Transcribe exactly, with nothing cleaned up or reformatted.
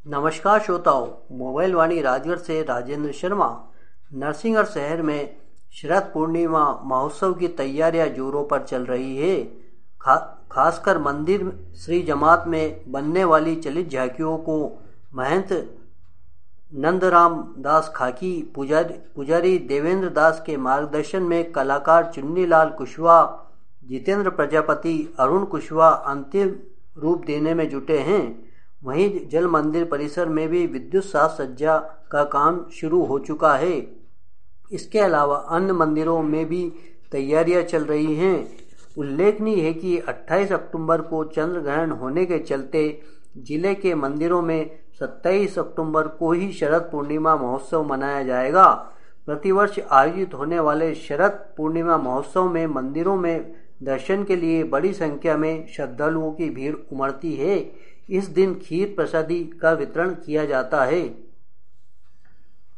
नमस्कार श्रोताओं, मोबाइल वाणी राजगढ़ से राजेंद्र शर्मा। नरसिंहगढ़ शहर में शरद पूर्णिमा महोत्सव की तैयारियां जोरों पर चल रही है। खा, खासकर मंदिर श्री जमात में बनने वाली चलित झांकियों को महंत नंदराम दास खाकी, पुजारी पुजारी देवेंद्र दास के मार्गदर्शन में कलाकार चुन्नीलाल कुशवाहा, जितेंद्र प्रजापति, अरुण कुशवाहा अंतिम रूप देने में जुटे हैं। वहीं जल मंदिर परिसर में भी विद्युत साज सज्जा का काम शुरू हो चुका है। इसके अलावा अन्य मंदिरों में भी तैयारियां चल रही हैं। उल्लेखनीय है कि अट्ठाईस अक्टूबर को चंद्र ग्रहण होने के चलते जिले के मंदिरों में सत्ताईस अक्टूबर को ही शरद पूर्णिमा महोत्सव मनाया जाएगा। प्रतिवर्ष आयोजित होने वाले शरद पूर्णिमा महोत्सव में मंदिरों में दर्शन के लिए बड़ी संख्या में श्रद्धालुओं की भीड़ उमड़ती है। इस दिन खीर प्रसादी का वितरण किया जाता है।